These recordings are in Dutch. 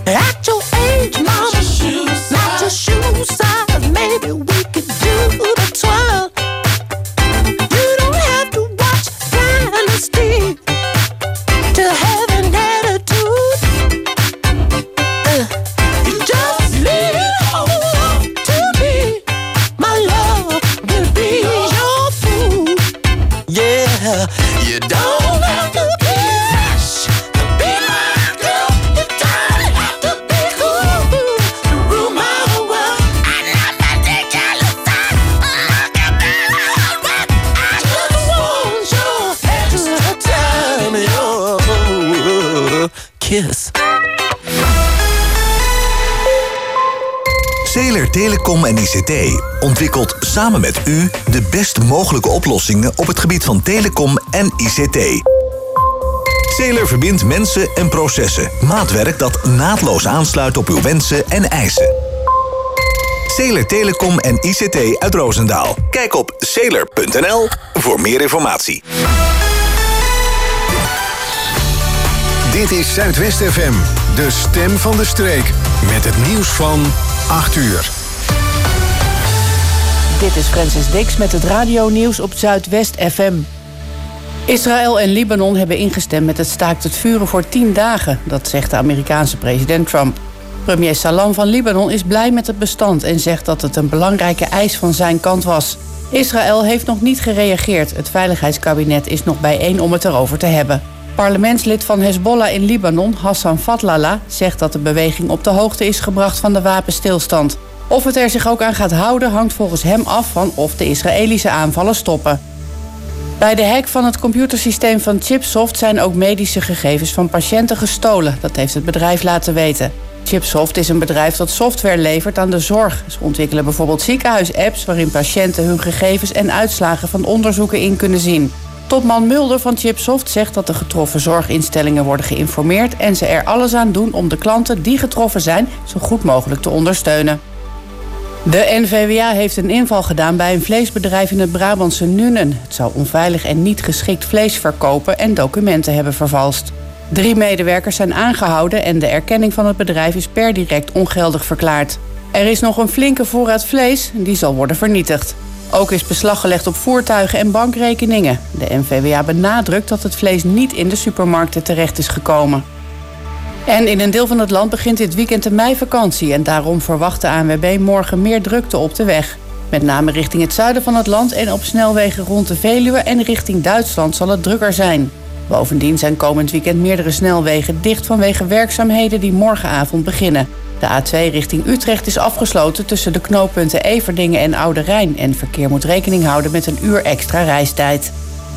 At your age, mama, not your shoe size. Maybe we could do the twirl. You don't have to watch Dynasty to have an attitude. You just lean on to me. My love will be your food. Yeah, you don't have to be fresh to be my girl. You don't have to be cool to rule my world. I love my dick, I look fine. Look at me, I just want your extra time, your kiss. Zeeler Telecom en ICT ontwikkelt samen met u de best mogelijke oplossingen op het gebied van telecom en ICT. Zeeler verbindt mensen en processen. Maatwerk dat naadloos aansluit op uw wensen en eisen. Zeeler Telecom en ICT uit Roosendaal. Kijk op zeeler.nl voor meer informatie. Dit is Zuidwest FM, de stem van de streek. Met het nieuws van 8 uur. Dit is Francis Dix met het radionieuws op Zuidwest FM. Israël en Libanon hebben ingestemd met het staakt het vuren voor 10 dagen. Dat zegt de Amerikaanse president Trump. Premier Salam van Libanon is blij met het bestand en zegt dat het een belangrijke eis van zijn kant was. Israël heeft nog niet gereageerd. Het Veiligheidskabinet is nog bijeen om het erover te hebben. Parlementslid van Hezbollah in Libanon, Hassan Fatlallah, zegt dat de beweging op de hoogte is gebracht van de wapenstilstand. Of het er zich ook aan gaat houden hangt volgens hem af van of de Israëlische aanvallen stoppen. Bij de hack van het computersysteem van Chipsoft zijn ook medische gegevens van patiënten gestolen. Dat heeft het bedrijf laten weten. Chipsoft is een bedrijf dat software levert aan de zorg. Ze ontwikkelen bijvoorbeeld ziekenhuisapps waarin patiënten hun gegevens en uitslagen van onderzoeken in kunnen zien. Topman Mulder van Chipsoft zegt dat de getroffen zorginstellingen worden geïnformeerd en ze er alles aan doen om de klanten die getroffen zijn zo goed mogelijk te ondersteunen. De NVWA heeft een inval gedaan bij een vleesbedrijf in het Brabantse Nuenen. Het zou onveilig en niet geschikt vlees verkopen en documenten hebben vervalst. 3 medewerkers zijn aangehouden en de erkenning van het bedrijf is per direct ongeldig verklaard. Er is nog een flinke voorraad vlees, die zal worden vernietigd. Ook is beslag gelegd op voertuigen en bankrekeningen. De NVWA benadrukt dat het vlees niet in de supermarkten terecht is gekomen. En in een deel van het land begint dit weekend de meivakantie en daarom verwacht de ANWB morgen meer drukte op de weg. Met name richting het zuiden van het land en op snelwegen rond de Veluwe en richting Duitsland zal het drukker zijn. Bovendien zijn komend weekend meerdere snelwegen dicht vanwege werkzaamheden die morgenavond beginnen. De A2 richting Utrecht is afgesloten tussen de knooppunten Everdingen en Oude Rijn en verkeer moet rekening houden met een uur extra reistijd.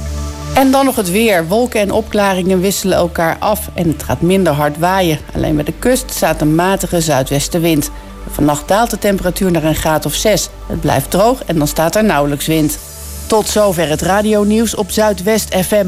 En dan nog het weer. Wolken en opklaringen wisselen elkaar af en het gaat minder hard waaien. Alleen bij de kust staat een matige zuidwestenwind. Vannacht daalt de temperatuur naar een graad of 6. Het blijft droog en dan staat er nauwelijks wind. Tot zover het radionieuws op Zuidwest FM.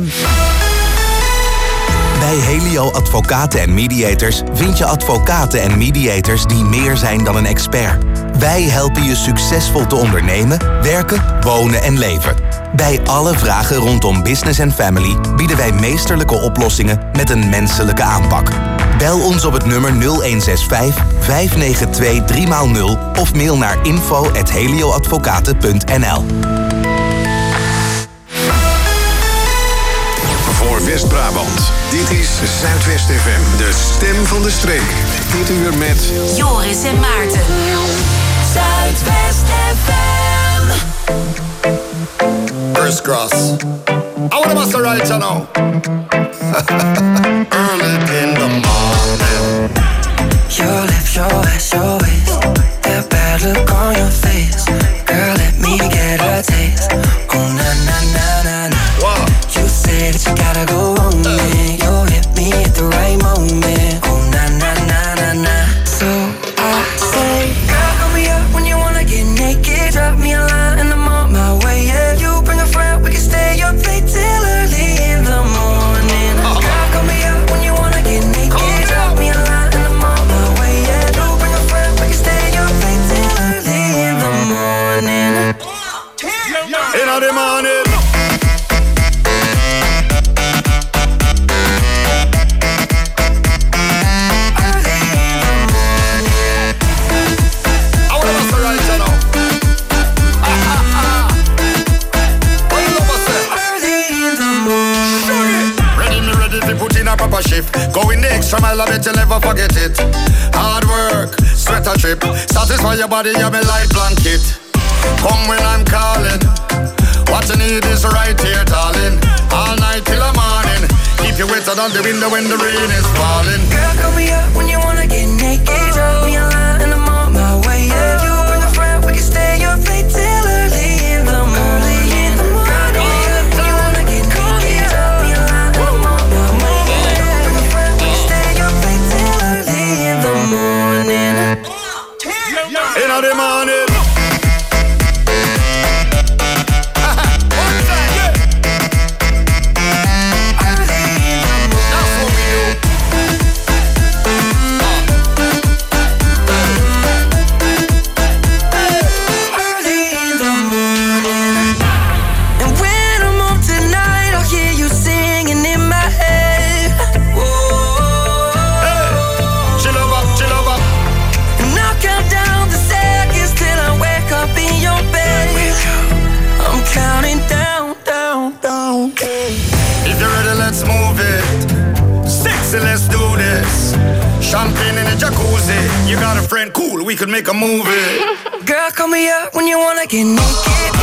Bij Helio Advocaten en Mediators vind je advocaten en mediators die meer zijn dan een expert. Wij helpen je succesvol te ondernemen, werken, wonen en leven. Bij alle vragen rondom business en family bieden wij meesterlijke oplossingen met een menselijke aanpak. Bel ons op het nummer 0165 592 3x0 of mail naar info@helioadvocaten.nl. Voor West-Brabant, dit is Zuidwest FM, de stem van de streek. Dit uur met Joris en Maarten. Zuidwest FM. First cross. I wanna bust a right now. Early in the morning. Your lips, your ass, your waist. That bad look on your face. Girl, let me get a taste. Oh, na, na, na, na, na. Wow. You say that you gotta go on me. You hit me at the right moment. Oh, na, na, na, na, na. So I say, girl, call me up when you wanna get naked. Drop me a line and I'm on my way. Yeah, you bring a friend, we can stay up late till early in the morning. Girl, call me up when you wanna get Going the extra mile, I bet you never forget it. Hard work, sweat a trip. Satisfy your body, you're my light blanket. Come when I'm calling. What you need is right here, darling. All night till the morning. Keep you wetter than the window when the rain is falling. Girl, call me up when you wanna get naked. Drop me a line and I'm on my way. If you bring a friend, we can stay up late till early in the morning. Girl, call me up when you wanna get naked. Drop me a line and I'm on my way. If you bring a friend, we can stay up late till early in the morning. In the morning. Let's do this. Champagne in a jacuzzi. You got a friend, cool, we could make a movie. Girl, call me up when you wanna get naked.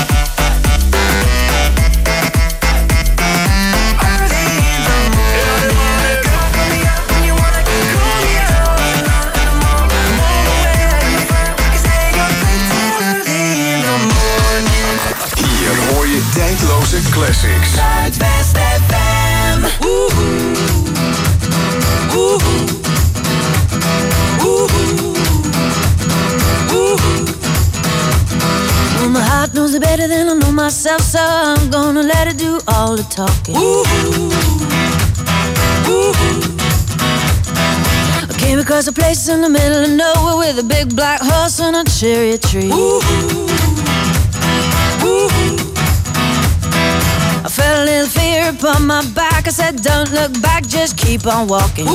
Hier hoor je tijdloze classics. Zuidwest FM. Well, my heart knows it better than I know myself, so I'm gonna let it do all the talking. I came across a place in the middle of nowhere with a big black horse and a cherry tree. I felt a little fear upon my back. I said, don't look back, just keep on walking.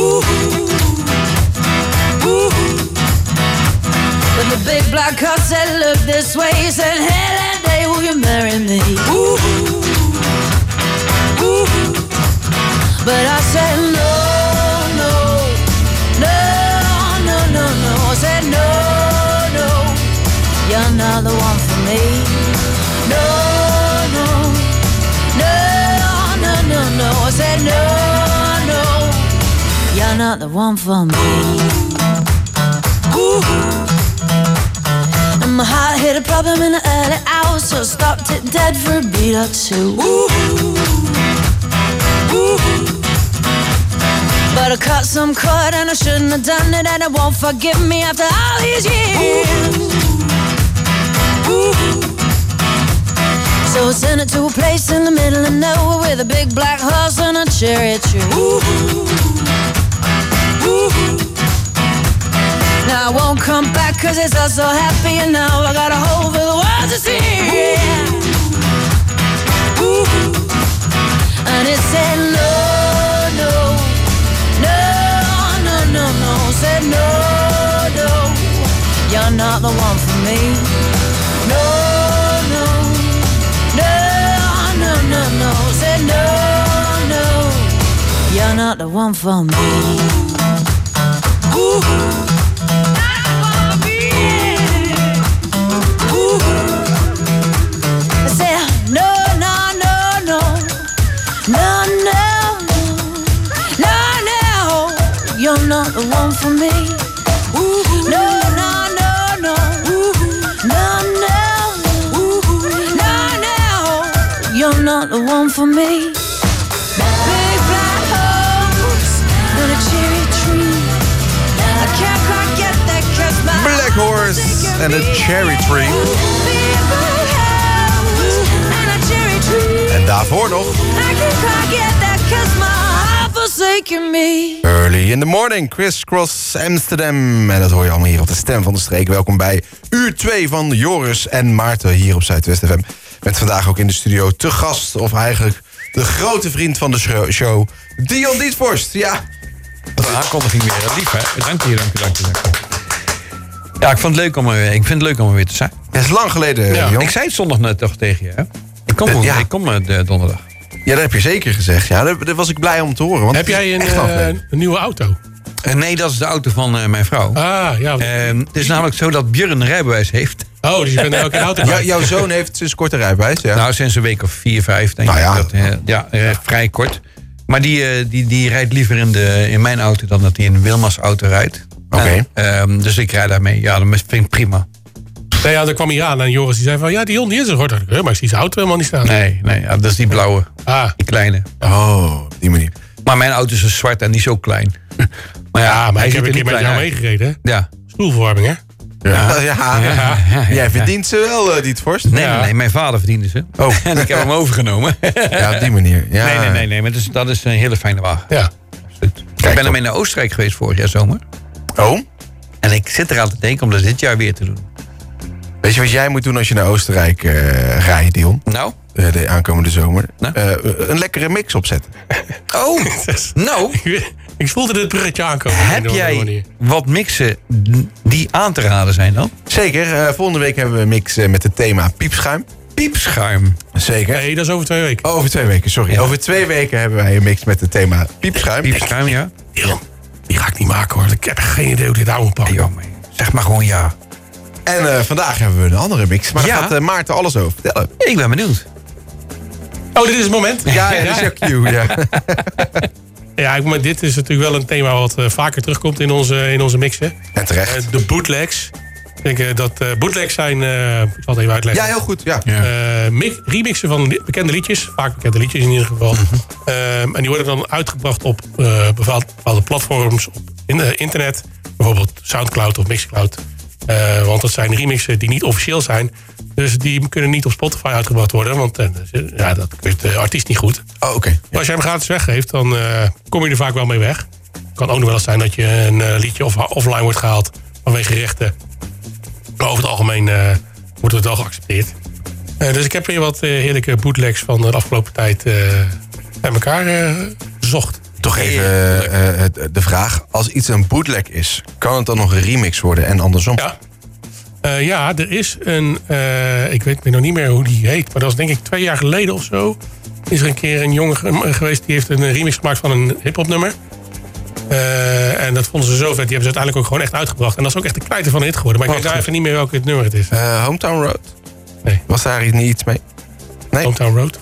But the big black horse said, look this way. He said, hey, that day will you marry me? But I said, no, no, no, no, no, no. I said, no, no, you're not the one for me. No, no, no, no, no, no. I said, no, no, you're not the one for me. And my heart hit a problem in the early hours, so I stopped it dead for a beat or two. But I cut some cord and I shouldn't have done it, and it won't forgive me after all these years. So I sent it to a place in the middle of nowhere with a big black horse and a cherry tree. Now I won't come back cause it's all so happy, and now I got a hole for the world to see. And it said no, no, no, no, no, no. Said no, no, you're not the one for me. No, no, no, no, no, no. Said no, no, you're not the one for me. You're not the one for me. No, no, no, no. No, no. No, no. You're not the one for me. Big black horse and a cherry tree. I can't quite get that cause my Black Horse and a Cherry Tree. Big black horse and a cherry tree. En daarvoor nog I can't quite get that cause my heart forsaken me. Early in the Morning, Criss Cross Amsterdam. En dat hoor je allemaal hier op de Stem van de Streek. Welkom bij uur 2 van Joris en Maarten hier op Zuidwest FM. Met vandaag ook in de studio te gast, of eigenlijk de grote vriend van de show, Dion Dietvorst. Ja. Wat een aankondiging weer. Lief, hè? Dank je. Ja, ik vind het leuk om er weer te zijn. Het is lang geleden, Ja. Dion. Ik zei het zondag net toch tegen je, hè? Ik kom donderdag. Ja, dat heb je zeker gezegd. Ja, daar was ik blij om te horen. Want heb jij een nieuwe auto? Nee, dat is de auto van mijn vrouw. Ah, ja. Het is namelijk zo dat Björn een rijbewijs heeft. Oh, dus je bent ook een auto. Jouw zoon heeft sinds kort een rijbewijs, ja? Nou, sinds een week of 4, 5 denk ik. Vrij kort. Maar die rijdt liever in mijn auto dan dat hij in een Wilma's auto rijdt. Oké. Dus ik rijd daarmee. Ja, dat vind ik prima. Nee, ja, dan kwam hij aan en Joris die zei van... Ja, die hond die is er. Maar ik zie zijn auto helemaal niet staan. Nee, dat is die blauwe. Die kleine. Oh, op die manier. Maar mijn auto is zwart en die is ook klein. Maar ik heb een keer met jou meegereden. Ja. Stoelverwarming, hè? Ja. Jij verdient ze wel, Diet Forst? Nee, mijn vader verdiende ze. Oh. En ik heb hem overgenomen. Ja, op die manier. Ja. Nee, maar dat is een hele fijne wagen. Ja. Ik ben ermee naar Oostenrijk geweest vorig jaar zomer. Oh? En ik zit eraan te denken om dat dit jaar weer te doen. Weet je wat jij moet doen als je naar Oostenrijk rijdt, Dion? Nou? De aankomende zomer. Nou? Een lekkere mix opzetten. Oh, nou. Ik voelde dit bruggetje aankomen. Heb jij wat mixen die aan te raden zijn dan? Zeker. Volgende week hebben we een mix met het thema piepschuim. Piepschuim? Zeker. Nee, dat is over 2 weken. Oh, over 2 weken, sorry. Ja. Over 2 weken hebben wij een mix met het thema piepschuim. Piepschuim, ja. Die ga ik niet maken, hoor. Ik heb geen idee hoe dit aan moet pakken. Zeg maar gewoon ja. En vandaag hebben we een andere mix. Maar daar gaat Maarten alles over vertellen. Ik ben benieuwd. Oh, dit is het moment? Ja, dit is jouw cue, ja. Ja, maar dit is natuurlijk wel een thema wat vaker terugkomt in onze mixen. En terecht. De bootlegs. Ik denk dat bootlegs zijn... ik zal het even uitleggen. Ja, heel goed, ja. Remixen van bekende liedjes. Vaak bekende liedjes in ieder geval. En die worden dan uitgebracht op bepaalde platforms op internet. Bijvoorbeeld Soundcloud of Mixcloud. Want dat zijn remixen die niet officieel zijn. Dus die kunnen niet op Spotify uitgebracht worden. Want dat weet de artiest niet goed. Oh, oké. Maar als jij hem gratis weggeeft, dan kom je er vaak wel mee weg. Het kan ook nog wel eens zijn dat je een liedje offline wordt gehaald vanwege rechten. Maar over het algemeen wordt het wel geaccepteerd. Dus ik heb weer wat heerlijke bootlegs van de afgelopen tijd bij elkaar gezocht. Toch even de vraag. Als iets een bootleg is, kan het dan nog een remix worden en andersom? Ja, er is een... ik weet nog niet meer hoe die heet. Maar dat was denk ik 2 jaar geleden of zo. Is er een keer een jongen geweest die heeft een remix gemaakt van een hiphop nummer. En dat vonden ze zo vet. Die hebben ze uiteindelijk ook gewoon echt uitgebracht. En dat is ook echt de knijter van een hit geworden. Maar ik weet daar even niet meer welk het nummer het is. Hometown Road? Nee. Was daar niet iets mee? Nee. Hometown Road?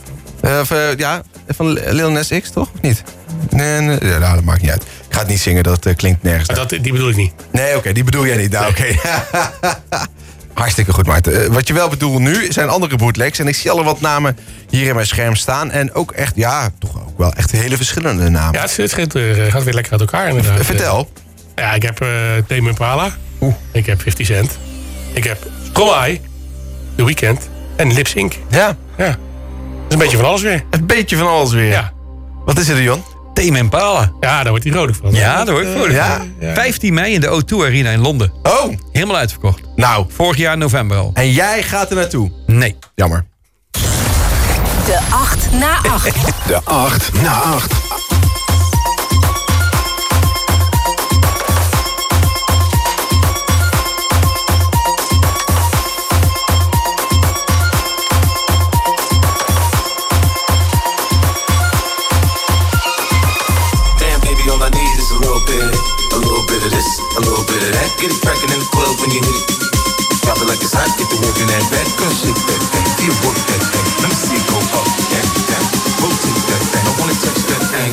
Van Lil Nas X, toch? Of niet? Nee, dat maakt niet uit. Ik ga het niet zingen, dat klinkt nergens. Die bedoel ik niet. Nee, oké, die bedoel jij niet. Nou, oké. Hartstikke goed, Maarten. Wat je wel bedoelt nu zijn andere bootlegs. En ik zie al wat namen hier in mijn scherm staan. En ook echt, toch ook wel echt hele verschillende namen. Ja, het gaat weer lekker uit elkaar inderdaad. Vertel. Ja, ik heb Tame Impala. Ik heb 50 Cent. Ik heb Stromae, The Weeknd en Lip Sync. Ja. Dat is een beetje van alles weer. Een beetje van alles weer. Ja. Wat is er, Dion? Tame Impala. Ja, daar wordt hij vrolijk van. Ja, daar word ik vrolijk van. 15 mei in de O2 Arena in Londen. Oh. Helemaal uitverkocht. Nou. Vorig jaar november al. En jij gaat er naartoe? Nee. Jammer. De 8 na 8. De 8 na 8. A little bit of that, get it crackin' in the club when you hit it. Drop it like it's hot, get the work in that back. Girl, shake that thing, feel work that thing. Let me see it go up, down, down. Rotate that thing, I wanna touch that thing.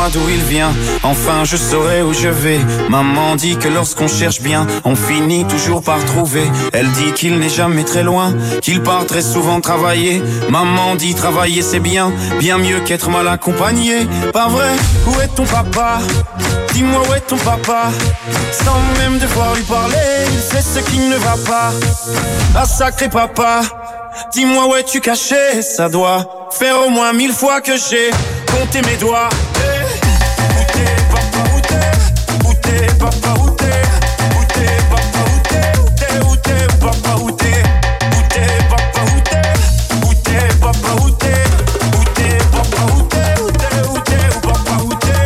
dis-moi d'où il vient. Enfin je saurai où je vais. Maman dit que lorsqu'on cherche bien, on finit toujours par trouver. Elle dit qu'il n'est jamais très loin, qu'il part très souvent travailler. Maman dit travailler c'est bien, bien mieux qu'être mal accompagné. Pas vrai? Où est ton papa? Dis-moi où est ton papa? Sans même devoir lui parler, il sait ce qui ne va pas. Ah sacré papa, dis-moi où es-tu caché? Ça doit faire au moins 1000 fois que j'ai compté mes doigts. Où t'es papa, où t'es? Où t'es papa, où t'es? Où t'es papa, où t'es? Où t'es, où t'es, papa, où t'es? Où t'es papa, où t'es? Où t'es papa, où t'es? Où t'es papa, où t'es? Où t'es, où t'es, papa, où t'es?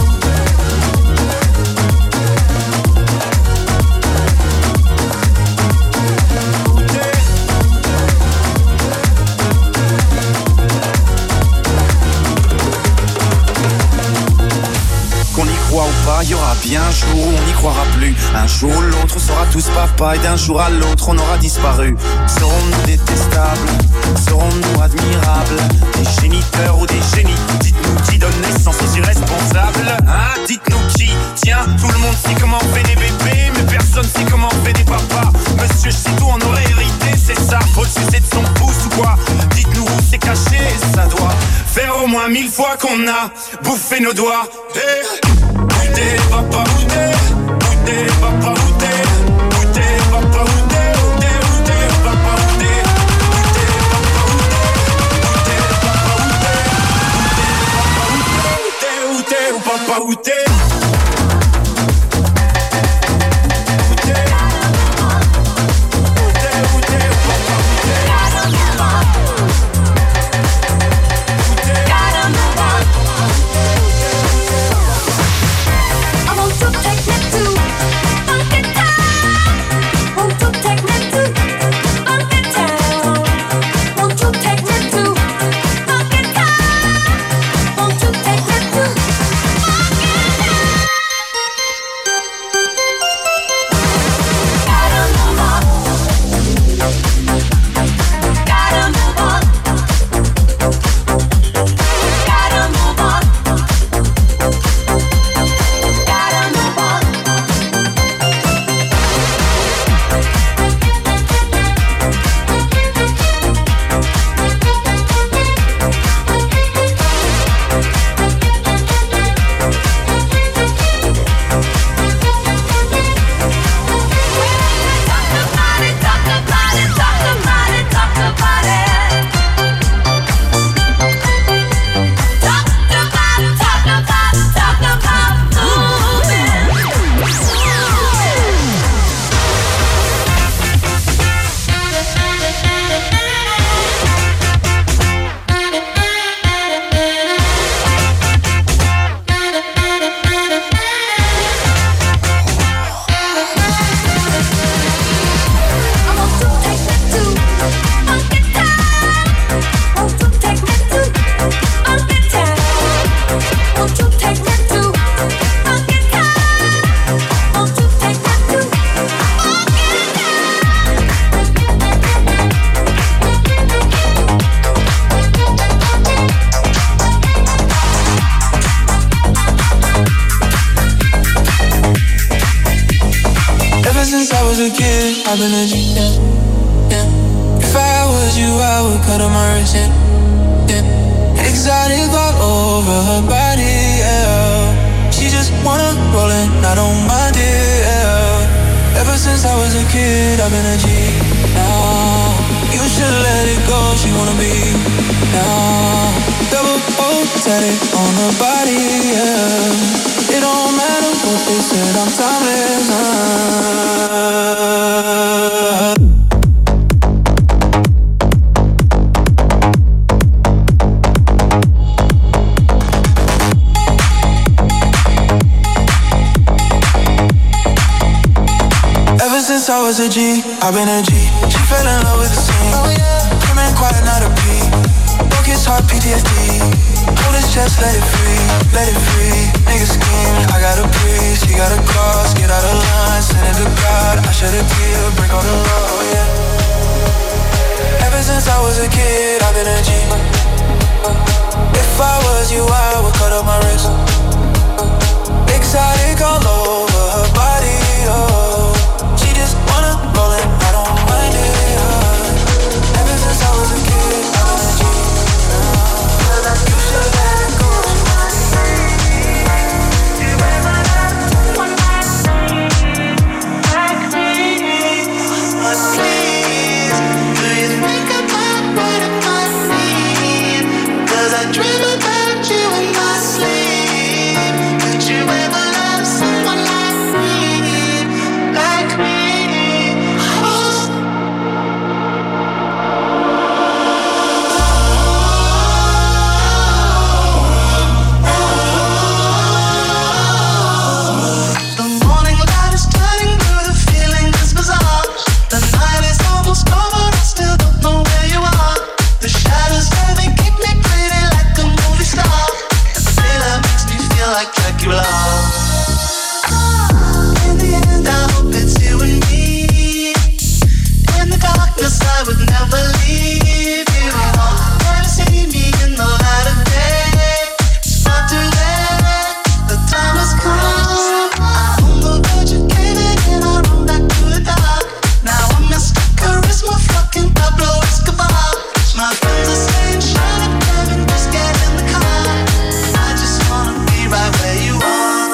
Il y aura bien un jour où on n'y croira plus. Un jour ou l'autre on sera tous papa. Et d'un jour à l'autre on aura disparu. Serons-nous détestables? Serons-nous admirables? Des géniteurs ou des génies? Dites-nous qui donne naissance aux irresponsables. Hein? Dites-nous qui? Tiens, tout le monde sait comment on fait des bébés, mais personne sait comment on fait des papas. Monsieur, je sais tout, on aurait hérité, c'est ça. Faut le sucer de son pouce ou quoi? Dites-nous où c'est caché, ça doit faire au moins 1000 fois qu'on a bouffé nos doigts. Hey. Où t'es papa, où t'es? Où t'es papa, où t'es? Où t'es papa, où t'es? Où t'es, où t'es, papa, où t'es? Où t'es papa, où t'es? Où t'es papa, où t'es? Où t'es papa, où t'es? Où t'es, où papa, où t'es? I've been a G, yeah. If I was you, I would cut on my wrist, yeah. Exotic all over her body, yeah. She just wanna roll it, I don't mind it, yeah. Ever since I was a kid, I've been a G, now. You should let it go, she wanna be, now. Double O, tatted on her body, yeah. It don't matter what they said, I'm timeless, Ever since I was a G, I've been a G. She fell in love with the scene. Oh yeah. Come in quiet, not a peep. Broke his heart, PTSD. Hold his chest, let it free, let it free. Nigga scheme, I got a priest, he got a cross. Get out of line, send it to God. I shed a tear, break all the law, yeah. Ever since I was a kid, I've been a G. If I was you, I would cut up my wrist. I dream about you in my sleep. Could you ever love someone like me? Like me? The morning light is turning blue, the feeling is bizarre. The night is almost over, I still don't know where you are. The shadows they keep me pretty like a movie star. And the daylight makes me feel like Dracula. In the end, I hope it's you and me. In the darkness, I would never leave you. Never see me in the light of day. It's far too late, the time has come. I'm on the verge of caving in, I run back to the dark. Now I'm Mr. Charisma, fucking Pablo Escobar. My friends are saying, shut up, Kevin, just get in the car. I just wanna be right where you are.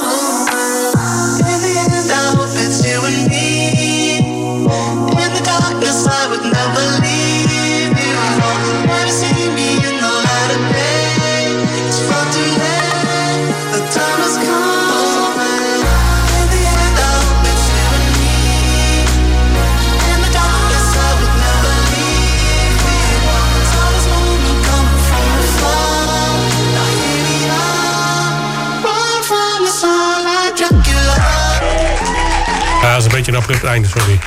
In the end, I hope it's you and me. In the darkness, I would never leave you. Never see me in the light of day. It's far too late, the time has come. In the end, I hope it's you and me. In the darkness, I would never leave you. Saw this moment coming from afar. Now here we are, run from the sun like Dracula. Ja, dat is een beetje een abrupt einde, sorry.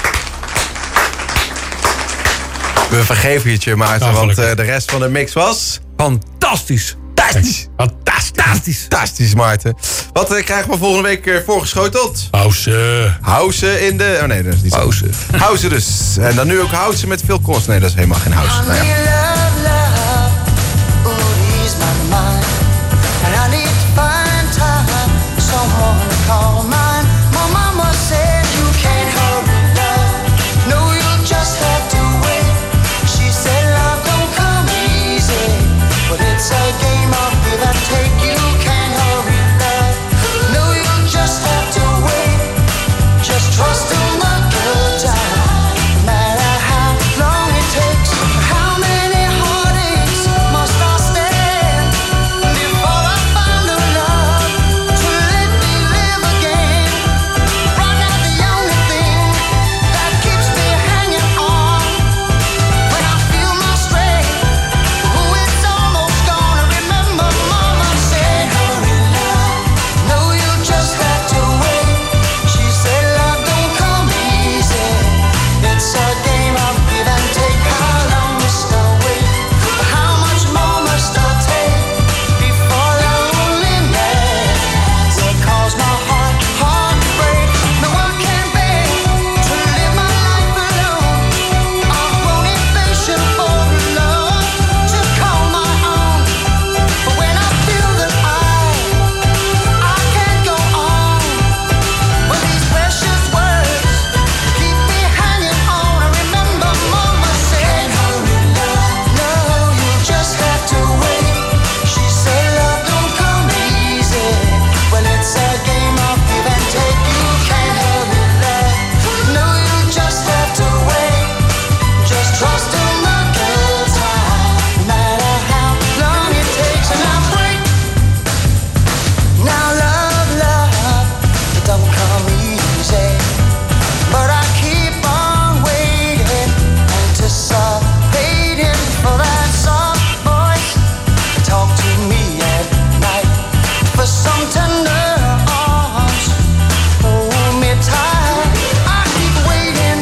We vergeven het je, Maarten, want de rest van de mix was... Fantastisch. Fantastisch, Maarten. Wat krijgen we volgende week voorgeschoteld? House in de... Oh nee, dat is niet zo. House dus. En dan nu ook house met veel kost. Nee, dat is helemaal geen house. Nou ja. It's a game of give and take, you can't hurry love. No, you just have to wait. Just trust in the good time. No matter how long it takes. How many heartaches must I stand before I find a love to let me live again? Right now the only thing that keeps me hanging on when I feel my strength. Who it's almost Mama said, hurry love, no you just have to wait. She said love don't come easy. It's a game of give and take. How long must I wait? How much more must I take before loneliness will cause my heart to break? No one can bear to live my life alone. I've grown impatient for love to call my own. But when I feel that I can't go on, when these precious words keep me hanging on, I remember Mama said, hurry love, no, you just have to wait. She said love don't come easy. Well, it's a game of give and take. You can't hurry love, no, you just have to wait. Just trust in the good time, no matter how long it takes. And I break. Now love, it don't come easy. But I keep on waiting, anticipating for that soft voice to talk to me at night. For some tender arms, hold me tight. I keep waiting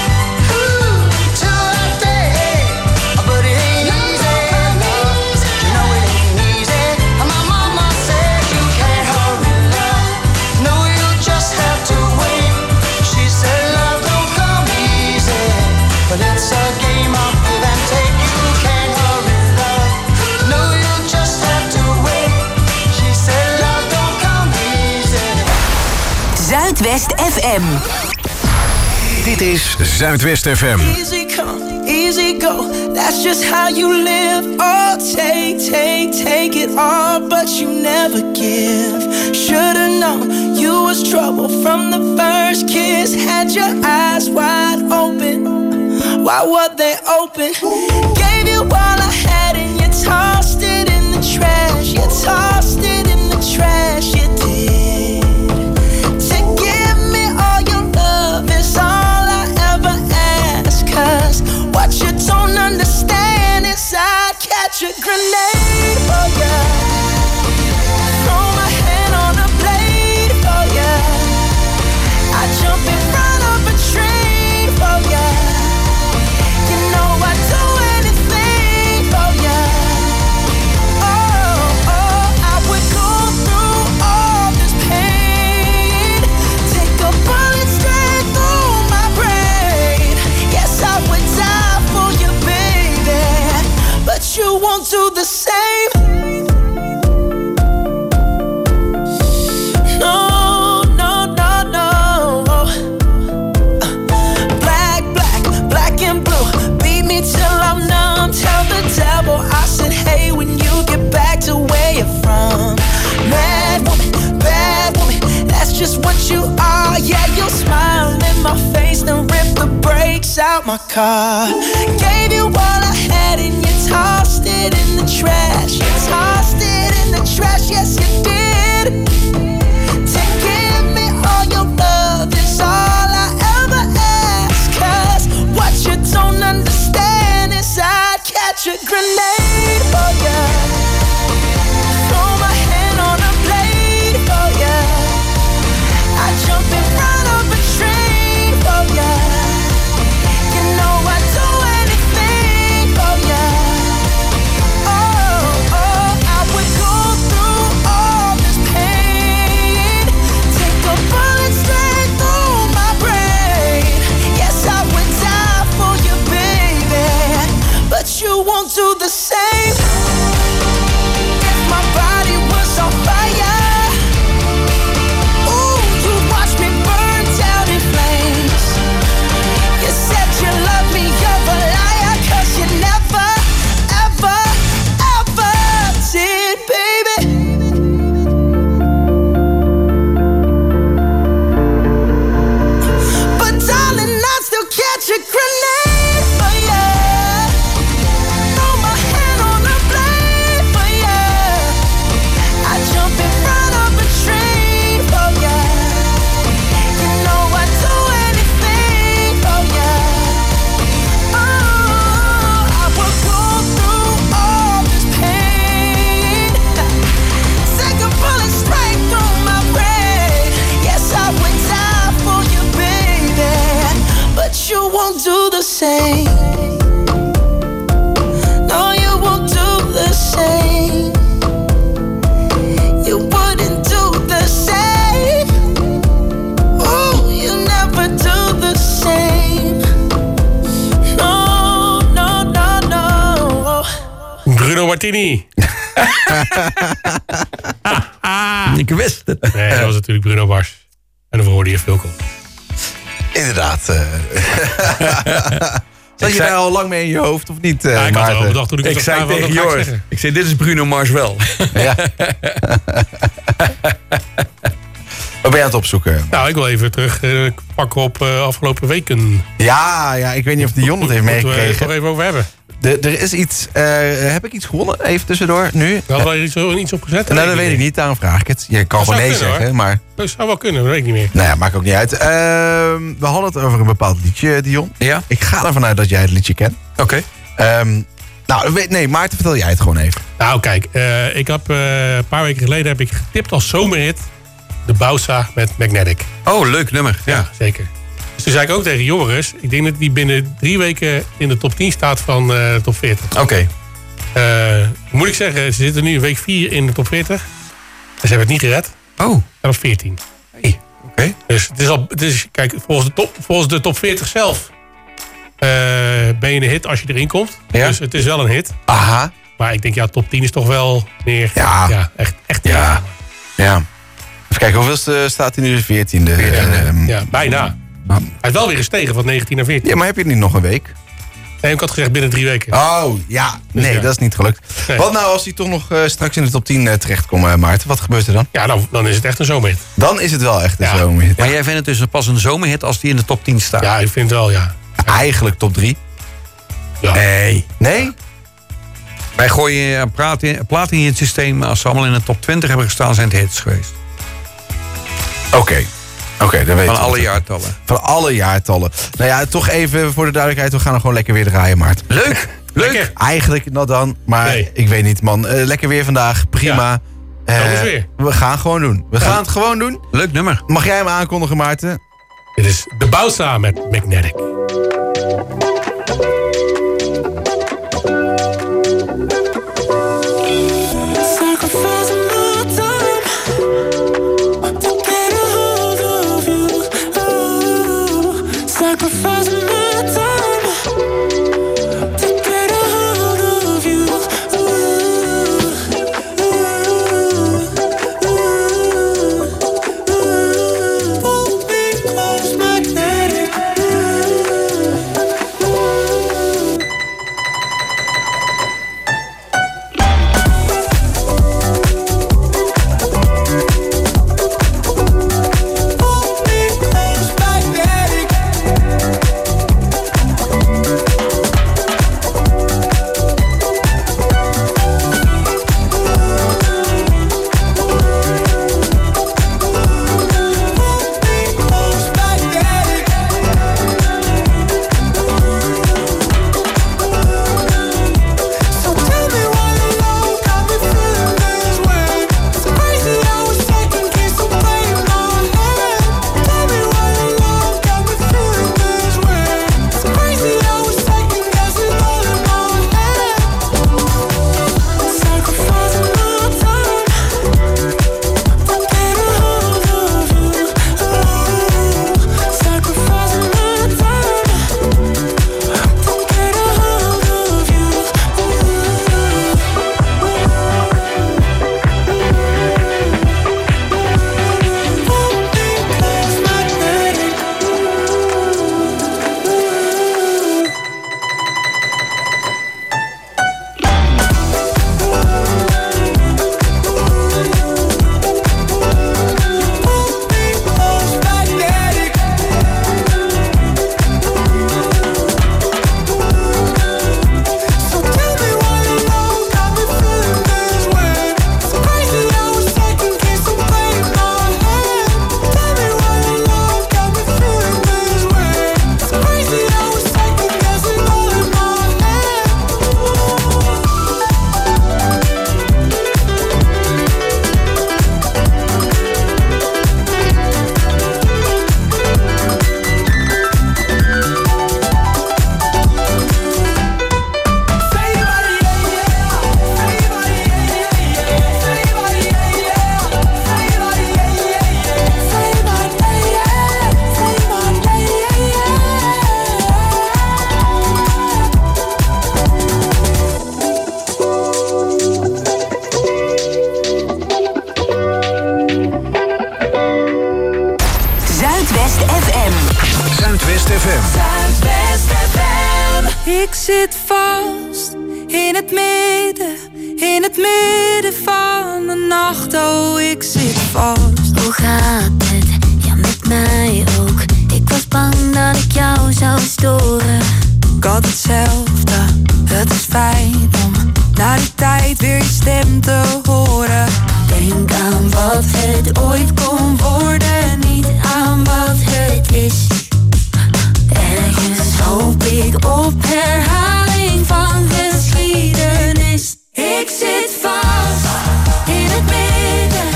till that day, but it ain't easy. No, you know it ain't easy. My mama said you can't hurry love. No, you just have to wait. She said love don't come easy, but it's a game of give and take. You can't hurry love. No, you just have to wait. She said love don't come easy. Zuidwest FM. Dit is Zuidwest FM. Easy come, easy go. That's just how you live. Oh, take it all, but you never give. Should've known you was trouble from the first kiss. Had your eyes wide open. Why were they open? Gave you all I had and you tossed it grenade for ya. Throw my hand on a blade for ya. I jump in front of a train for ya. You know I'd do anything for ya. Oh, I would go through all this pain. Take a bullet straight through my brain. Yes, I would die for you, baby. But you won't do the same. No. Black and blue, beat me till I'm numb. Tell the devil I said, hey, when you get back to where you're from. Mad woman, that's just what you are. Yeah, you'll smile in my face, then rip the brakes out my car. Gave you all I had and you tossed it in the trash. You tossed it in the trash, yes you did. To give me all your love is all I ever ask. 'Cause what you don't understand is I'd catch a grenade for ya. Throw my hand on a blade for ya. I jump in front of a train for ya. You know I'd do anything for ya. Oh, I would go through all this pain. Take a bullet straight through my brain. Yes, I would die for you, baby. But you won't do the same. If my body was on fire, ooh, you'd watch me burn down in flames. You said you love me, you're a liar. 'Cause you never, ever, ever did, baby. But darling, I'd still catch a grenade for ya. Throw my hand on a blade for ya. I jump in front of a train for ya. You know I'd do anything for ya. Oh, I would go through all this pain. Take a bullet straight through my brain. Yes, I would die for you, baby. But you won't do the same. No, you won't do the same. You wouldn't do the same. Oh, you never do the same. No. Bruno Martini. Ik wist het. Nee, dat was natuurlijk Bruno Mars. En dan hoorde je Phil Collins. Inderdaad. Zat je daar al lang mee in je hoofd of niet, Ja, ik had Maarten? al bedacht toen Ik zei tegen Joris, ik zei, dit is Bruno Mars wel. Ja. Wat ben je aan het opzoeken? Nou, ik wil even terug pakken op afgelopen weken. Ja, ik weet niet of Dion het heeft Moeten we het meegekregen. nog even over hebben. Er is iets... heb ik iets gewonnen? Even tussendoor, nu? Hadden we iets opgezet? Nou, dat weet ik niet. Daarom vraag ik het. Je kan gewoon nee zeggen, hoor. maar... Dat zou wel kunnen, dat weet ik niet meer. Nou ja, maakt ook niet uit. We hadden het over een bepaald liedje, Dion. Ja? Ik ga ervan uit dat jij het liedje kent. Oké. Nee, Maarten, vertel jij het gewoon even. Nou, kijk. Ik heb een paar weken geleden heb ik getipt als zomerhit de Bausa met Magnetic. Oh, leuk nummer. Ja, zeker. Dus toen zei ik ook tegen Joris, ik denk dat die binnen 3 weken in de top 10 staat van de top 40. Oké. Moet ik zeggen, ze zitten nu in week 4 in de top 40. En ze hebben het niet gered. Oh. En op 14. Hey. Oké. Dus het is kijk, volgens de top 40 zelf ben je een hit als je erin komt. Ja. Dus het is wel een hit. Aha. Maar ik denk, ja, top 10 is toch wel meer... Ja. Echt. Ja. Even kijken, hoeveelste staat hij nu? 14e. Ja, bijna. Hij is wel weer gestegen van 19 naar 14. Ja, maar heb je niet nog een week? Nee, ik had gezegd binnen 3 weken. Oh, ja. Nee, ja. dat is niet gelukt. Nee. Wat nou als hij toch nog straks in de top 10 terechtkomt, Maarten? Wat gebeurt er dan? Ja, dan is het echt een zomerhit. Dan is het wel echt een zomerhit. Maar jij vindt het dus pas een zomerhit als die in de top 10 staat? Ja, ik vind wel, ja. Eigenlijk top 3. Ja. Nee? Wij gooien platen in het systeem. Als ze allemaal in de top 20 hebben gestaan, zijn het hits geweest. Oké, dan weet je. Van alle jaartallen. Van alle jaartallen. Nou ja, toch even voor de duidelijkheid. We gaan er gewoon lekker weer draaien, Maarten. Leuk. Lekker. Eigenlijk not dan, maar ik weet niet, man. Lekker weer vandaag, prima. Weer. We gaan gewoon doen. We gaan het gewoon doen. Leuk nummer. Mag jij hem aankondigen, Maarten? Dit is De Bouwsa met Magnetic. Ik zit vast in het midden van de nacht. Oh, ik zit vast. Hoe gaat het? Ja, met mij ook. Ik was bang dat ik jou zou storen. Ik had hetzelfde. Het is fijn om na die tijd weer je stem te horen. Denk aan wat het ooit kon worden, niet aan wat het is. Ergens hoop ik op herhaling van geschiedenis. Ik zit vast in het midden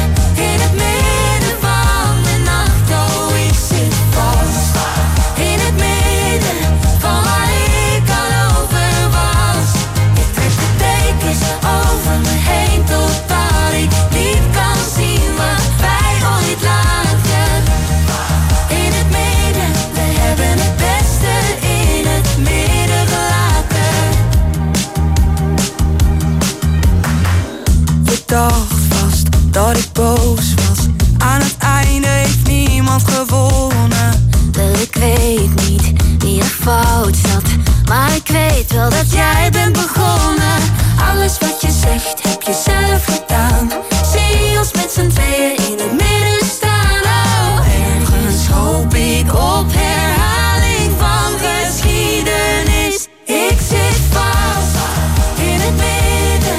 van de nacht. Oh, ik zit vast in het midden van waar ik al over was. Ik trek de dekens over me heen totdat ik niet kan zien wat wij ooit lagen. In het midden, we hebben het beste in het midden gelaten. Je dacht vast dat ik boos was. Aan het einde heeft niemand gewonnen. Wel, ik weet niet wie er fout zat, maar ik weet wel dat jij bent begonnen. Alles wat je zegt heb je zelf gedaan. Zie ons met z'n tweeën in het midden staan. Oh, ergens hoop ik op herhaling van geschiedenis. Ik zit vast in het midden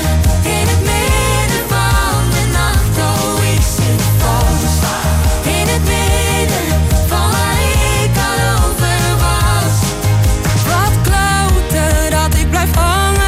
van de nacht. Oh, ik zit vast in het midden van waar ik al over was. Wat kloten dat ik blijf hangen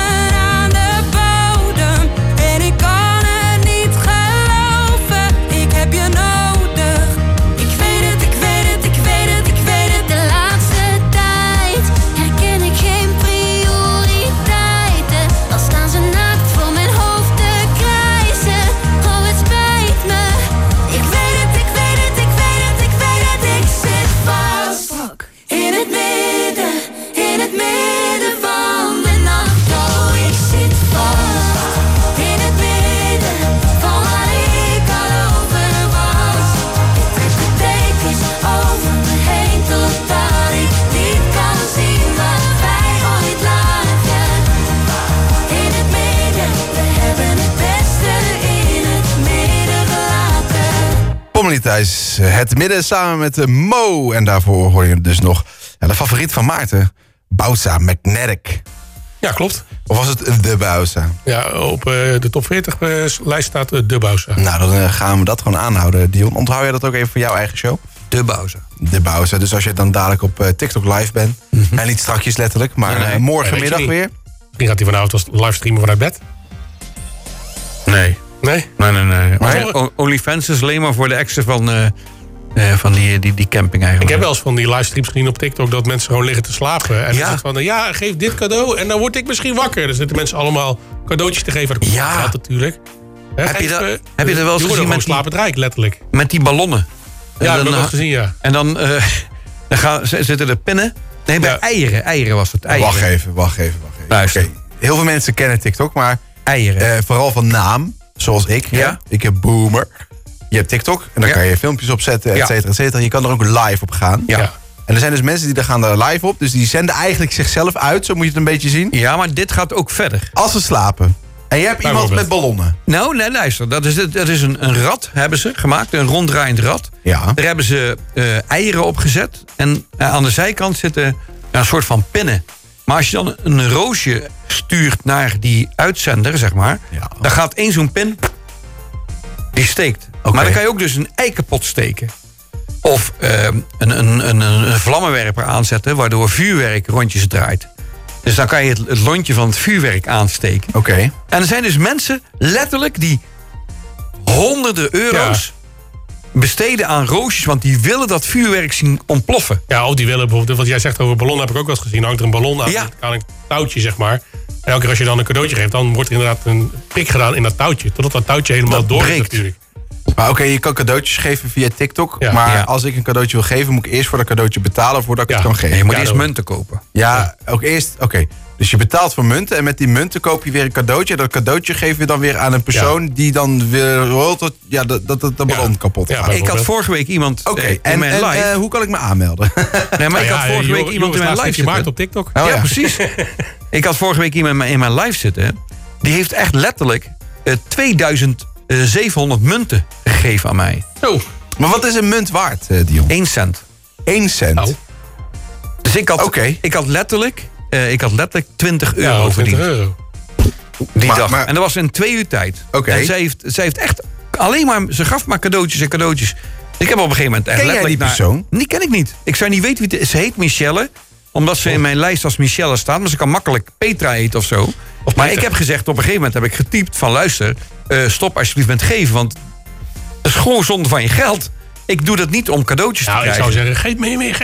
thuis. Het midden samen met Mo. En daarvoor hoor je dus nog de favoriet van Maarten. Bausa, Magnetic. Ja, klopt. Of was het de Bausa? Ja, op de top 40 lijst staat de Bausa. Nou, dan gaan we dat gewoon aanhouden, Dion. Onthoud jij dat ook even voor jouw eigen show? De Bausa. De Bausa. Dus als je dan dadelijk op TikTok live bent. En niet strakjes letterlijk, maar morgenmiddag weer. Misschien gaat hij vanavond als livestreamen vanuit bed. Nee. Nee? Nee. Maar OnlyFans is alleen maar voor de extra van die camping eigenlijk. Ik heb wel eens van die livestreams gezien op TikTok dat mensen gewoon liggen te slapen. En dan zegt van, geef dit cadeau en dan word ik misschien wakker. Dan zitten mensen allemaal cadeautjes te geven. Dat gaat natuurlijk. Heb je er wel eens gezien met slapend rijk, letterlijk. Met die ballonnen? Ja, dat heb ik wel eens gezien, ja. En dan zitten er pinnen. Nee, bij eieren was het. Eieren. Wacht even. Luister. Okay. Heel veel mensen kennen TikTok, maar eieren. Vooral van naam, zoals ik. Ja? Ik heb Boomer. Je hebt TikTok en dan kan je filmpjes opzetten, et cetera, et cetera. Je kan er ook live op gaan. Ja. En er zijn dus mensen die gaan daar live op. Dus die zenden eigenlijk zichzelf uit, zo moet je het een beetje zien. Ja, maar dit gaat ook verder. Als ze slapen. En je hebt iemand met ballonnen. Nou, nee, luister. Dat is een rad, hebben ze gemaakt. Een ronddraaiend rad. Ja. Daar hebben ze eieren op gezet. En aan de zijkant zitten een soort van pinnen. Maar als je dan een roosje stuurt naar die uitzender, zeg maar. Ja. Dan gaat één zo'n pin, die steekt. Okay. Maar dan kan je ook dus een eikenpot steken. Of een vlammenwerper aanzetten, waardoor vuurwerk rondjes draait. Dus dan kan je het lontje van het vuurwerk aansteken. Oké. En er zijn dus mensen, letterlijk, die honderden euro's besteden aan roosjes, want die willen dat vuurwerk zien ontploffen. Ja, die willen bijvoorbeeld, wat jij zegt over ballon, heb ik ook wel eens gezien. Hangt er een ballon aan een touwtje, zeg maar. En elke keer als je dan een cadeautje geeft, dan wordt er inderdaad een prik gedaan in dat touwtje. Totdat dat touwtje helemaal doorbreekt natuurlijk. Maar oké, je kan cadeautjes geven via TikTok. Ja. Maar als ik een cadeautje wil geven, moet ik eerst voor dat cadeautje betalen voordat ik het kan geven. Nee, je moet eerst munten kopen. Ja, ook eerst. Oké. Dus je betaalt voor munten en met die munten koop je weer een cadeautje. En dat cadeautje geef je dan weer aan een persoon die dan weer dat de ballon kapot gaat. Ik had vorige week iemand in mijn live. Hoe kan ik me aanmelden? Nee, maar ik had vorige week iemand in mijn live zitten. Maart op TikTok. Ja, precies. Ik had vorige week iemand in mijn live zitten. Die heeft echt letterlijk 2700 munten gegeven aan mij. Oh. Maar wat is een munt waard, Dion? 1 cent. 1 cent? Oh. Dus ik had letterlijk 20 euro verdiend. Die dag. Maar, en dat was in 2 uur tijd. Okay. En zij heeft echt alleen maar... Ze gaf maar cadeautjes en cadeautjes. Ik heb op een gegeven moment echt letterlijk... Ken jij die persoon? Die ken ik niet. Ik zou niet weten wie het is. Ze heet Michelle. Omdat ze in mijn lijst als Michelle staat. Maar ze kan makkelijk Petra eten of zo. Maar ik heb gezegd, op een gegeven moment heb ik getypt van... Luister, stop alsjeblieft met geven. Want het is gewoon zonde van je geld. Ik doe dat niet om cadeautjes te krijgen. Ik zou zeggen, geef me meer.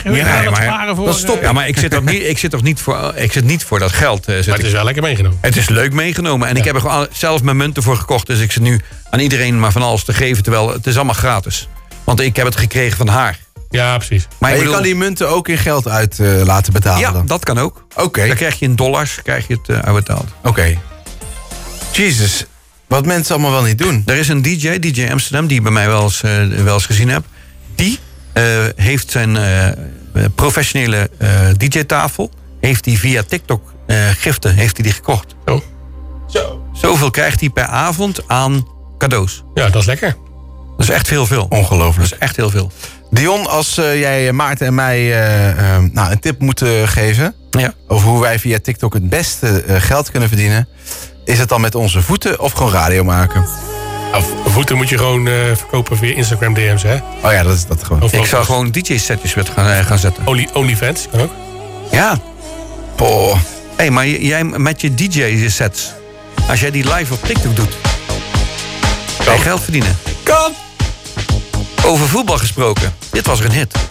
Maar ik zit niet voor dat geld. Maar het is wel lekker meegenomen. Het is leuk meegenomen. En ik heb er gewoon zelf mijn munten voor gekocht. Dus ik zit nu aan iedereen maar van alles te geven. Terwijl het is allemaal gratis. Want ik heb het gekregen van haar. Ja, precies. Maar je kan die munten ook in geld uit laten betalen? Ja, dan? dat kan ook. Oké. Dan krijg je in dollars het uitbetaald. Oké. Jezus. Wat mensen allemaal wel niet doen. Er is een DJ Amsterdam, die je bij mij wel eens gezien hebt. Die heeft zijn professionele DJ-tafel... heeft hij via TikTok giften die gekocht. Oh. Zoveel krijgt hij per avond aan cadeaus. Ja, dat is lekker. Dat is echt heel veel. Ongelooflijk. Dat is echt heel veel. Dion, als jij Maarten en mij een tip moet geven... over hoe wij via TikTok het beste geld kunnen verdienen... is het dan met onze voeten of gewoon radio maken? Voeten moet je gewoon verkopen via Instagram DM's, hè? Oh ja, dat is dat gewoon. Ik zou gewoon DJ-setjes gaan zetten. OnlyFans kan ook? Ja. Oh. Hey, maar jij met je DJ-sets... als jij die live op TikTok doet... kan je geld verdienen. Kan! Over voetbal gesproken. Dit was er een hit.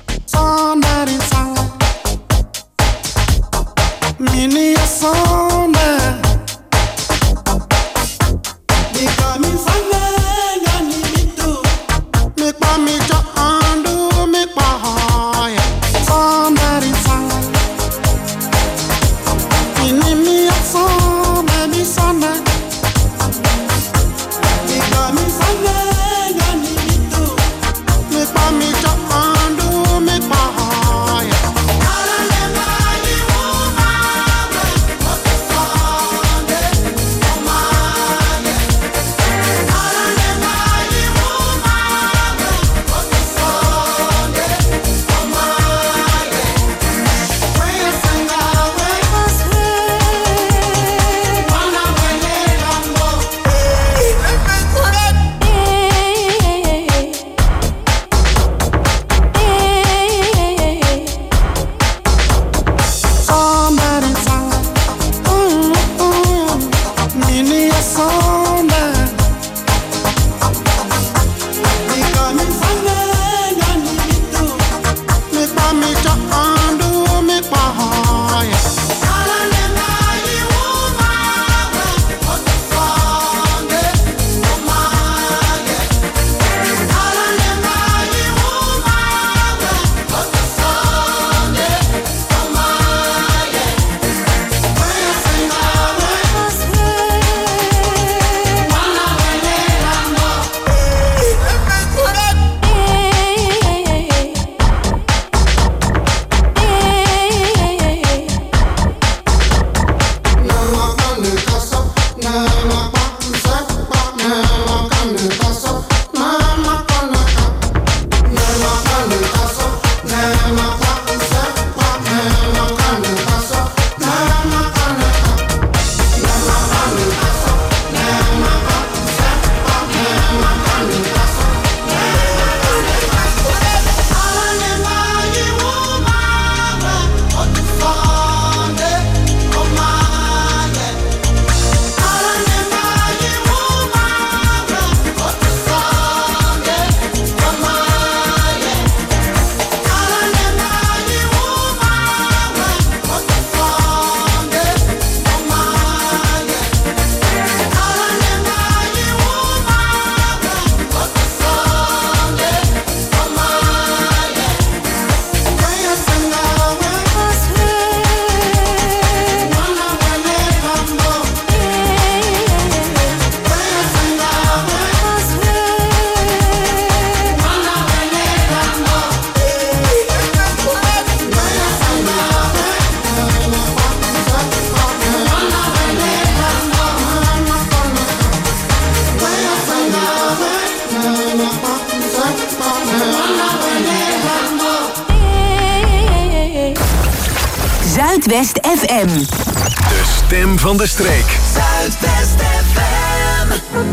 Zuidwest FM. De stem van de streek. Zuidwest FM.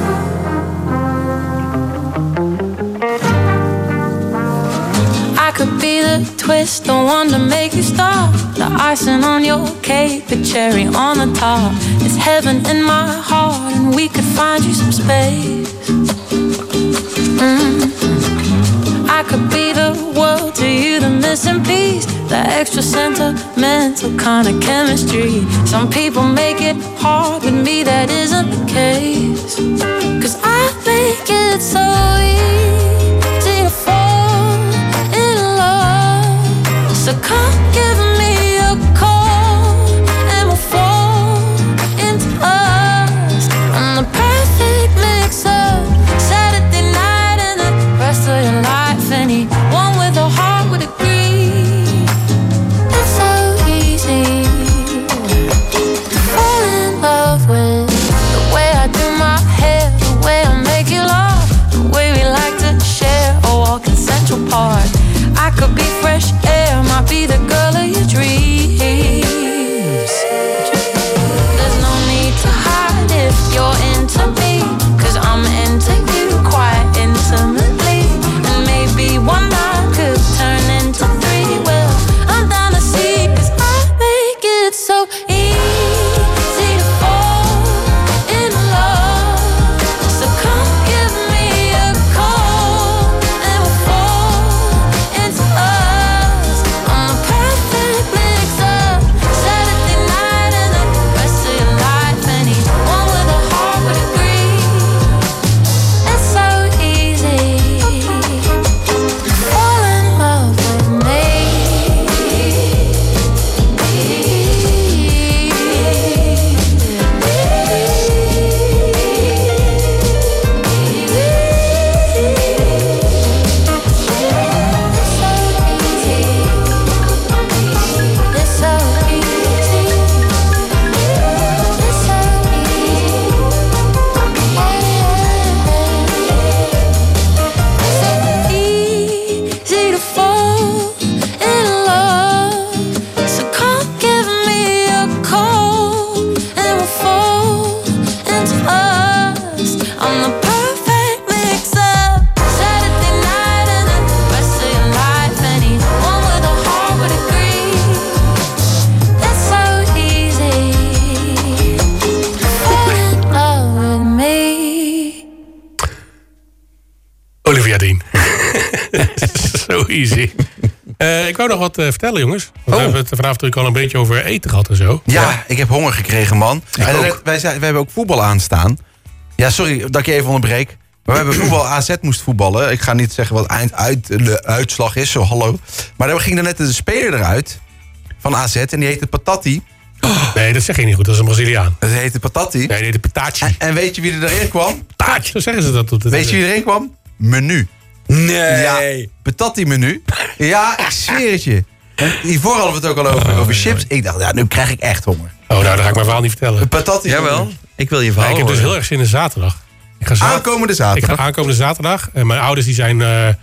I could be the twist, the one to make you stop. The icing on your cake, the cherry on the top. It's heaven in my heart, and we could find you some space. I could be the world to you, the missing piece, the extra sentimental kind of chemistry. Some people make it hard, but me that isn't the case. 'Cause I make it so easy to fall in love. So come give me a call and we'll fall into us. I'm the perfect mix-up, Saturday night and the rest of your life. Anyone with a heart would agree. It's so easy to fall in love with the way I do my hair, the way I make you laugh, the way we like to share a walk in Central Park. I could be fresh air, might be the girl of your dreams. There's no need to hide if you're into me, 'cause I'm into you quite intimately. And maybe one night could turn into three. Well, I'm down to see, 'cause I make it so easy to fall in love. So come give me a call and we'll fall into us. I'm the perfect mix-up, Saturday night and the rest of your life. Anyone with a heart would agree. It's so easy to fall in love with me. It's so easy. It's so easy to fall in love. So come give me a call and we'll fall into us. I'm the perfect mix-up, Saturday night and the rest of your life. Anyone with a heart would agree. It's so easy to fall in love with me. Olivia Dean. Zo easy. Ik wou nog wat vertellen, jongens. Want we hebben het vanavond natuurlijk al een beetje over eten gehad en zo. Ja, ik heb honger gekregen, man. En ook. wij hebben ook voetbal aanstaan. Ja, sorry dat ik je even onderbreek. Maar we hebben voetbal, AZ moest voetballen. Ik ga niet zeggen wat de uitslag is, zo hallo. Maar dan ging er net de speler eruit van AZ en die heette Patati. Nee, dat zeg je niet goed. Dat is een Braziliaan. Dat heette Patati. Nee, die heette Patati. En weet je wie er erin kwam? Patati. Zo zeggen ze dat. Weet je wie erin kwam? Menu. Nee. Ja, Patati-menu. Ja, ik zweer het je. En hiervoor hadden we het ook al over chips. Ik dacht, ja, nu krijg ik echt honger. Oh, nou, dan ga ik mijn verhaal niet vertellen. Patati. Jawel, ik wil je verhaal Ik heb dus horen. heel erg zin in zaterdag. Aankomende zaterdag. Ik ga aankomende zaterdag. En mijn ouders die zijn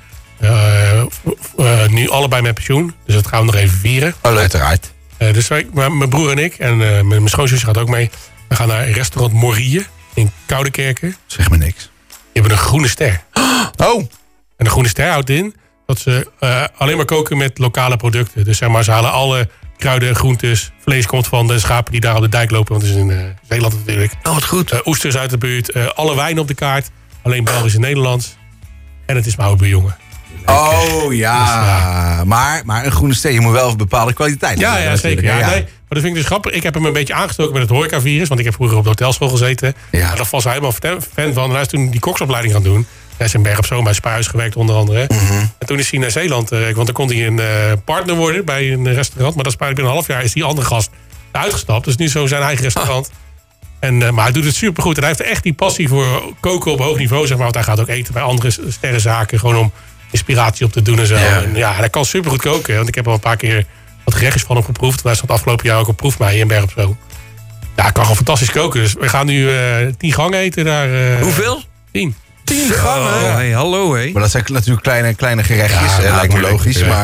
nu allebei met pensioen. Dus dat gaan we nog even vieren. Oh, uiteraard. Dus mijn broer en ik en mijn schoonzusje gaat ook mee. We gaan naar restaurant Morie in Koudekerke. Zeg me niks. Die hebben een groene ster. Oh. En de groene ster houdt in dat ze alleen maar koken met lokale producten. Dus zeg maar, ze halen alle kruiden en groentes. Vlees komt van de schapen die daar op de dijk lopen. Want het is in Zeeland natuurlijk. Oh, wat goed. Oesters uit de buurt. Alle wijn op de kaart. Alleen Belgisch en Nederlands. En het is mijn oude jongen. Oh ja. Maar een groene ster, je moet wel een bepaalde kwaliteit Ja, hebben. ja, zeker. Ja, Ja. nee, maar dat vind ik dus grappig. Ik heb hem een beetje aangestoken met het horecavirus. Want ik heb vroeger op de hotelschool gezeten. Ja. Maar daar was hij helemaal fan van. En hij is toen die koksopleiding gaan doen. Hij is in Berg op Zoom bij Spuis gewerkt onder andere. En toen is hij naar Zeeland. Want dan kon hij een partner worden bij een restaurant. Maar dat is binnen een half jaar is die andere gast uitgestapt. Dus nu zo zijn eigen restaurant. Maar hij doet het supergoed. En hij heeft echt die passie voor koken op hoog niveau. Zeg maar. Want hij gaat ook eten bij andere sterrenzaken. Gewoon om inspiratie op te doen en zo. Ja. En ja, hij kan supergoed koken. Want ik heb al een paar keer wat gerechtjes van hem geproefd. Hij stond afgelopen jaar ook op proef mij in Berg op Zoom. Ja, hij kan gewoon fantastisch koken. Dus we gaan nu 10 gangen eten daar. Hoeveel? 10. 10 gangen? Hey, hallo hé. Maar dat zijn natuurlijk kleine gerechtjes. Ja, lijkt me natuurlijk. logisch. Ja. Maar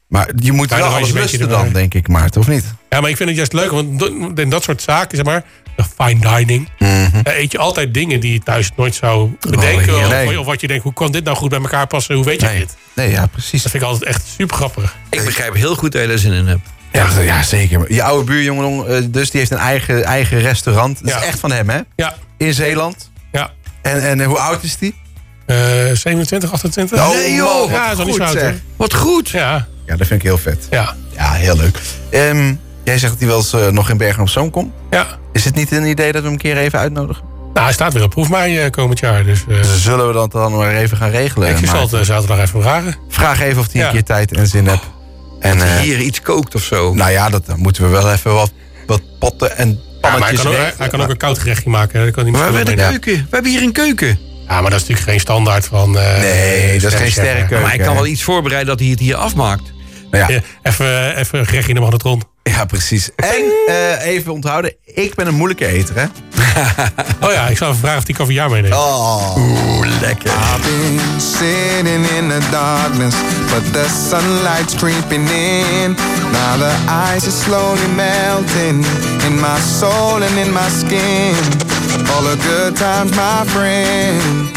Maar je moet Klein wel alles arrangementje lusten dan, erbij. denk ik, Maarten, of niet? Ja, maar ik vind het juist leuk, want in dat soort zaken, zeg maar, de fine dining, daar eet je altijd dingen die je thuis nooit zou bedenken. heerlijk. Of wat je denkt, hoe kan dit nou goed bij elkaar passen? Hoe weet je dit? Nee, ja, precies. Dat vind ik altijd echt super grappig. Ik begrijp heel goed dat je er zin in hebt. Ja, zeker. Je oude buurjongen, dus die heeft een eigen restaurant. Dat is echt van hem, hè? Ja. In Zeeland. Ja. En hoe oud is die? 27, 28? Oh, nee joh, ja, dat is nog niet zo oud. Hè? Wat goed. Ja. Ja, dat vind ik heel vet. Ja. Ja, heel leuk. Jij zegt dat hij wel eens nog in Bergen op Zoom komt. Ja. Is het niet een idee dat we hem een keer even uitnodigen? Nou, hij staat weer op proefmei komend jaar. Dus, zullen we dat dan maar even gaan regelen? Ik zal het zaterdag even vragen. Vraag even of hij een keer tijd en zin hebt. En hier iets kookt of zo. Nou ja, dan moeten we wel even wat potten en pannetjes hij kan ook een koud gerechtje maken. Dat kan hij niet maar we hebben een keuken. We hebben hier een keuken. Ja, maar dat is natuurlijk geen standaard van... nee, dat is geen sterrenkeuken. Maar hij kan wel iets voorbereiden dat hij het hier afmaakt. Nou ja. Even een gerechtje in de magnetron. Ja, precies. En even onthouden, ik ben een moeilijke eter, hè? Oh ja, ik zou even vragen of die caviar meeneemt. Oeh, lekker. I've been sitting in the darkness, but the sunlight's creeping in. Now the ice is slowly melting in my soul and in my skin. All the good times, my friend,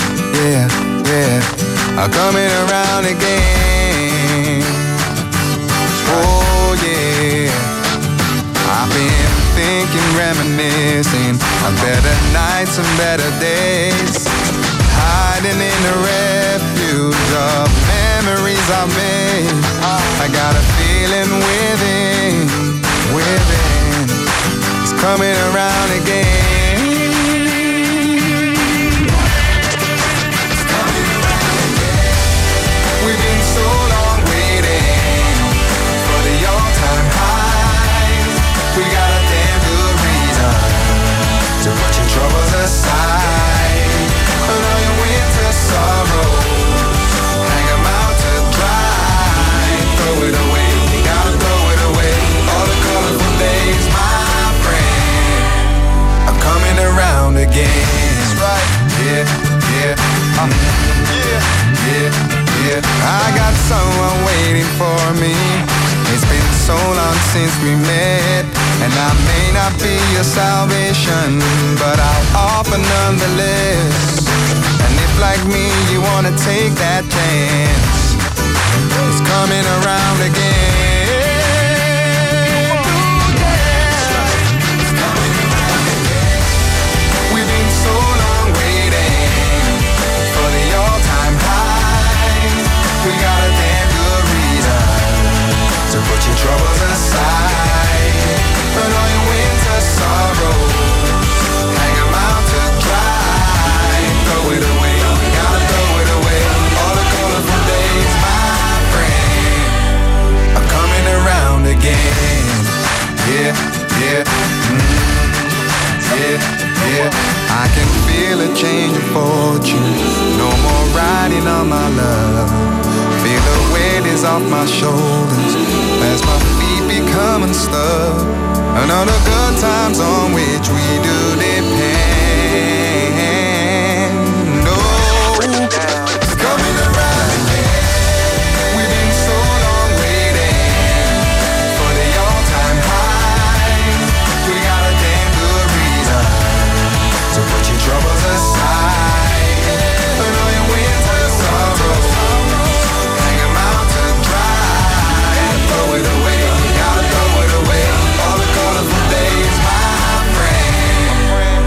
are coming around again. Oh yeah, I've been thinking, reminiscing of better nights and better days, hiding in the refuge of memories I've made. I got a feeling within, it's coming around again. We've been so long waiting for the all-time highs. We got a damn good reason to put your troubles aside. And all your winter sorrows, hang 'em out to dry. Throw it away, gotta throw it away. All the colorful days, my friend, are coming around again. That's right, yeah. I got someone waiting for me. It's been so long since we met, and I may not be your salvation, but I'll offer nonetheless. And if like me you wanna take that chance, it's coming around again. We've been so long waiting for the all-time high. We got a damn good reason to put your troubles aside. Put all your winter sorrows, hang 'em out to dry. Throw it away, gotta throw it away. All the colorful days, my friend, are coming around again. Yeah. I can feel a change of fortune. No more riding on my love. Feel the weight is off my shoulders as my feet become unstuck. And all the good times on which we do depend. Oh, it's coming around again. We've been so long waiting for the all-time high. We got a damn good reason to put your troubles aside. Put all your winter sorrows, hang 'em out to dry. Throw it away, gotta throw it away. All the colorful days, my friend,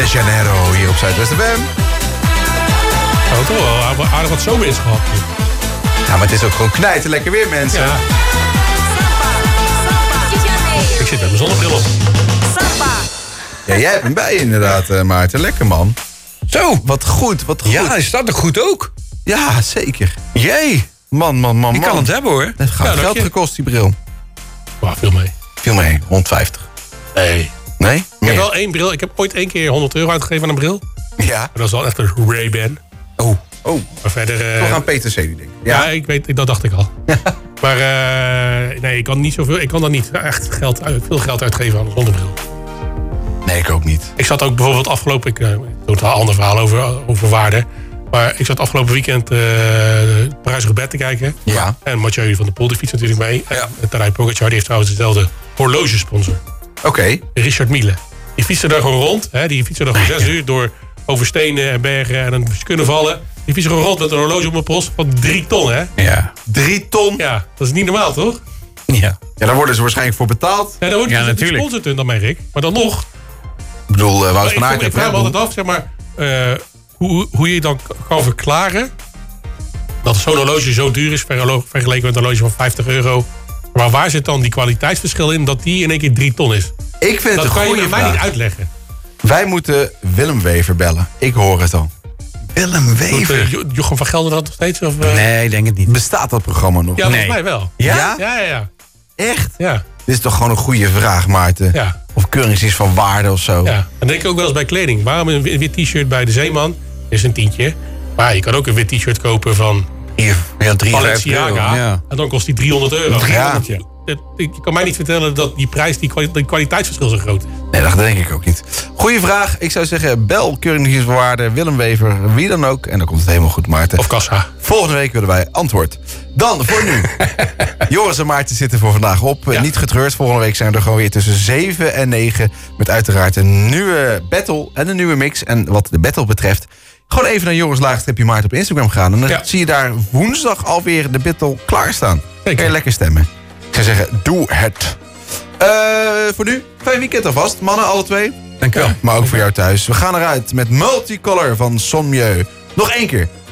De Janeiro hier op Zuidwest FM. Oh, toch wel aardig wat zomer is gehad. Ja, maar het is ook gewoon knijten lekker weer, mensen. Ja. Ik zit met mijn zonnebril op. Ja, jij hebt hem bij inderdaad, Maarten. Lekker, man. Zo. Wat goed, wat goed. Ja, hij staat er goed ook. Ja, zeker. Jee. Man. Je kan het hebben, hoor. Het gaat geld gekost, die bril. Wow, veel mee. Veel mee, 150. Nee? Nee? Ik heb wel één bril. Ik heb ooit 1 keer €100 uitgegeven aan een bril. Ja. Maar dat was wel echt een Ray-Ban. Oh. Maar verder... Toch aan PTC, denk ik. Ja, ik weet, dat dacht ik al. Maar nee, ik kan niet zoveel. Ik kan dan niet echt veel geld uitgeven aan een zonnebril. Nee, ik ook niet. Ik zat ook bijvoorbeeld afgelopen... Ik doe het een ander verhaal over waarde. Maar ik zat afgelopen weekend Parijs Roubaix te kijken. Ja. En Mathieu van der Poel die fietst natuurlijk mee. Ja. En Tadej Pogacar die heeft trouwens dezelfde horlogesponsor. Oké. Richard Mille. Die fietsen daar gewoon rond. Hè? Die fietsen daar gewoon 6 uur door over stenen en bergen en dan kunnen vallen. Die fietsen gewoon rond met een horloge op mijn pols van 3 ton, hè? Ja. 3 ton? Ja, dat is niet normaal, toch? Ja. Ja, daar worden ze waarschijnlijk voor betaald. Ja, daar wordt natuurlijk gesponsord dan, merk ik. Maar dan nog. Ik bedoel, Wout van Aert. Ik vraag me altijd af, zeg maar, hoe je dan kan verklaren dat zo'n horloge zo duur is vergeleken met een horloge van €50. Maar waar zit dan die kwaliteitsverschil in dat die in één keer 3 ton is? Ik vind het een goede vraag. Dat kan je mij niet uitleggen. Wij moeten Willem Wever bellen. Ik hoor het al. Willem Wever? Jochem van Gelder dat nog steeds? Of, Nee, ik denk het niet. Bestaat dat programma nog? Ja, volgens mij wel. Ja? Ja. Echt? Ja. Dit is toch gewoon een goede vraag, Maarten? Ja. Of currency is van waarde of zo? Ja. Dan denk ik ook wel eens bij kleding. Waarom een wit t-shirt bij de Zeeman is een tientje. Maar je kan ook een wit t-shirt kopen van Balenciaga. Ja. En dan kost die €300. Ja. Je kan mij niet vertellen dat die prijs, die kwaliteitsverschil zo groot is. Nee, dat denk ik ook niet. Goeie vraag. Ik zou zeggen, bel currency is van waarde, Willem Wever, wie dan ook. En dan komt het helemaal goed, Maarten. Of Kassa. Volgende week willen wij antwoord. Dan, voor nu. Joris en Maarten zitten voor vandaag op. Ja. Niet getreurd. Volgende week zijn we er gewoon weer tussen 7 en 9. Met uiteraard een nieuwe battle en een nieuwe mix. En wat de battle betreft, gewoon even naar Joris Laagstreepje Maarten op Instagram gaan. En dan zie je daar woensdag alweer de battle klaarstaan. Zeker. Kan je lekker stemmen. Ik zou zeggen, doe het. Voor nu, fijn weekend alvast. Mannen, alle twee. Dank je wel. Maar ook voor jou thuis. We gaan eruit met Multicolor van Sommieu. Nog 1 keer.